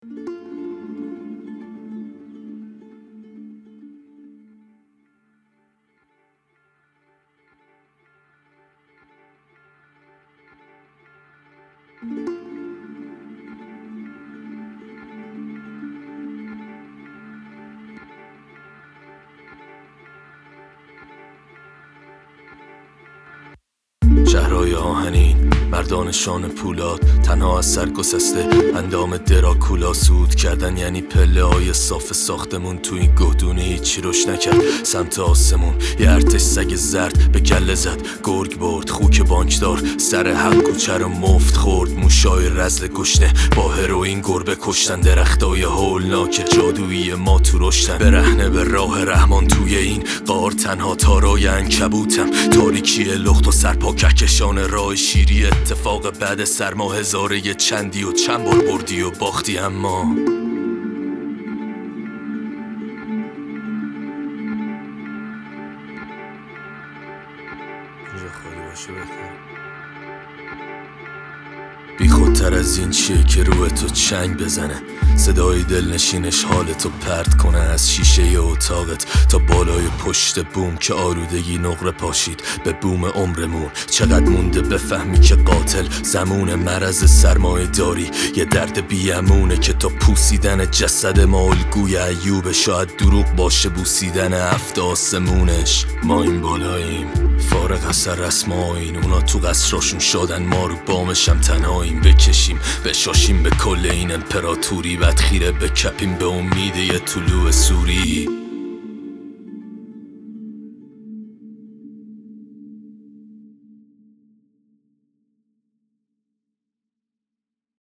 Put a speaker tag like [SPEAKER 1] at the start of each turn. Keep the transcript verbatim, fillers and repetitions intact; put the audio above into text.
[SPEAKER 1] شهرهای آهنین، مردان شان پولاد، تنها از سر گسسته اندام دراکولا. سود کردن یعنی پله های صاف ساختمون، تو این گهدونه هیچی روش نکرد. سمت آسمون یه ارتش سگ زرد به گله زد، گرگ برد خوک بانکدار، سر حق کوچه رو مفت خورد. موشای رزل گشنه با هروئین گربه کشتن، درختای هولناک جادویی ما تو رشتن. برهنه به راه رحمان توی این غار، تنها تارای عنکبوتم، تاریکی لخت و سرپا کهکشان راه شیری. اتفاق بعد سرما هزاره چندی و چند بار بردی و باختی، اما اینجا خالی باشه بهتره. بی خودتر از این چیه که روی تو چنگ بزنه، صدای دلنشینش حالتو پرت کنه از شیشه اتاقت تا بالای پشت بوم که آلودگی نقره پاشید به بوم عمرمون. چقدر مونده بفهمی که قاتل زمون مرض سرمایه داری یه درد بیامونه که تا پوسیدن جسد ما الگوی ایوب. شاید دروغ باشه بوسیدن هفت آسمونش. ما این بالاییم فارغ از سر رسمایین، اونا تو قصراشون شدن، ما رو بامشم تنهاییم. بکشیم بشاشیم به کل این امپراتوری، بعد خیره بکپیم به امید یه طلوع سوری.